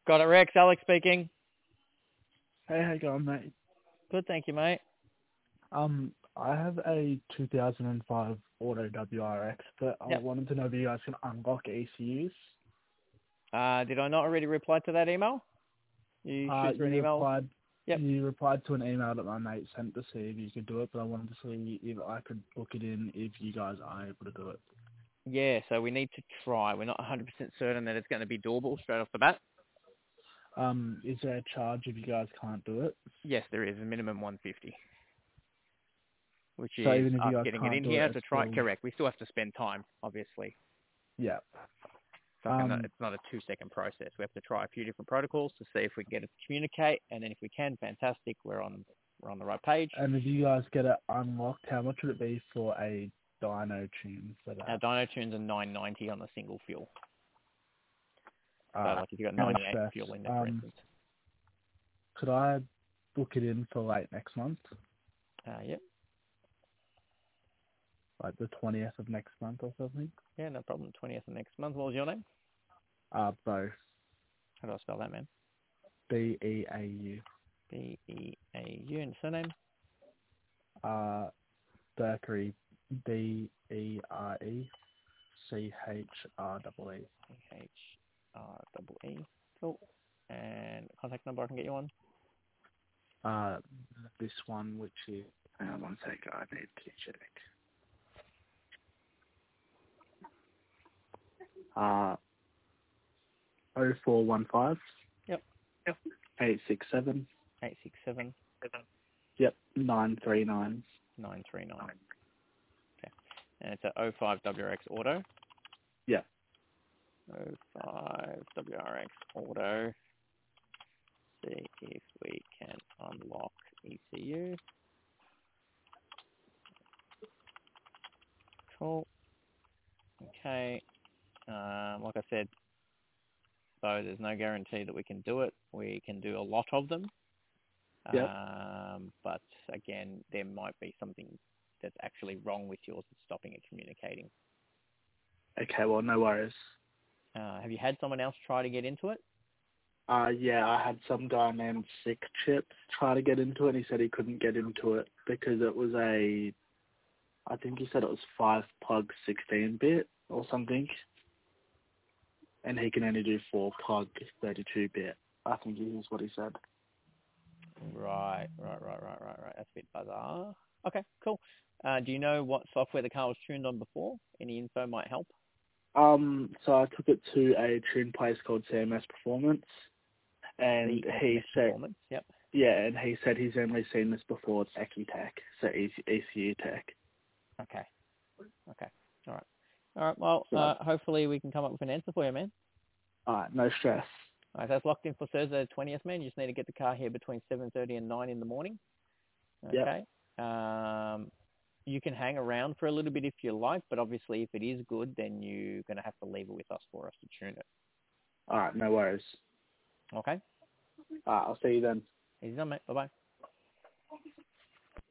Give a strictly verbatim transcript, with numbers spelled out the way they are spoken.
Got it, Rex. Alex speaking. Hey, how you going, mate? Good, thank you, mate. Um, I have a two thousand five Auto W R X, but I Yep. wanted to know if you guys can unlock E C Us. Uh, did I not already reply to that email? You Uh, shoot through an you email? replied, Yep. you replied to an email that my mate sent to see if you could do it, but I wanted to see if I could book it in if you guys are able to do it. Yeah, so we need to try. We're not one hundred percent certain that it's going to be doable straight off the bat. Um, is there a charge if you guys can't do it? Yes, there is a minimum one hundred fifty, which So is even if you us guys getting it can't in do it, here it's to try it. still, Correct. We still have to spend time, obviously. yeah. It's not, gonna, Um, it's not a two-second process. We have to try a few different protocols to see if we can get it to communicate, and then if we can, fantastic. We're on we're on the right page. and if you guys get it unlocked, how much would it be for a dyno tune for Our that? dyno tunes are nine ninety on the single fuel. So Uh, like if you've got no ninety-eight stress. fuel in there, for Um, instance. could I book it in for late next month, Uh, yep. like the twentieth of next month or something? Yeah, no problem. twentieth of next month. What was your name? Uh, both. How do I spell that, man? B E A U. B E A U and surname? Uh, Berkery. B E R E C H R E E. C H R E E. Cool. And contact number I can get you on? Uh, this one, which is, hang on one sec, I need to check. Uh, oh four one five. Yep. Yep. eight six seven. eight six seven Yep, nine three nine. nine three nine. Okay. And it's a oh five W R X Auto. Yep. oh five W R X Auto. See if we can unlock E C U. Cool. Okay. Um, like I said, so there's no guarantee that we can do it. We can do a lot of them. Yep. Um, but again, there might be something that's actually wrong with yours that's stopping it communicating. Okay, well, no worries. Uh, have you had someone else try to get into it? Uh, yeah, I had some guy named Sick Chip try to get into it, and he said he couldn't get into it because it was a, I think he said it was five plug sixteen bit or something, and he can only do four plug thirty-two bit. I think is what he said. Right, right, right, right, right, right. That's a bit bizarre. Okay, cool. Uh, do you know what software the car was tuned on before? Any info might help. Um, so I took it to a tune place called C M S Performance, and The he C M S said, performance. Yep. yeah, and he said he's only seen this before. It's Ecutech, so E C U Tech. Okay. Okay. All right. All right. Well, So, uh, hopefully we can come up with an answer for you, man. alright, no stress. All right, so that's locked in for Thursday the twentieth, man. You just need to get the car here between seven thirty and nine in the morning. Yep. Okay. Um, you can hang around for a little bit if you like, but obviously if it is good, then you're going to have to leave it with us for us to tune it. Alright, no worries. Okay? Alright, I'll see you then. Easy done, mate. Bye-bye.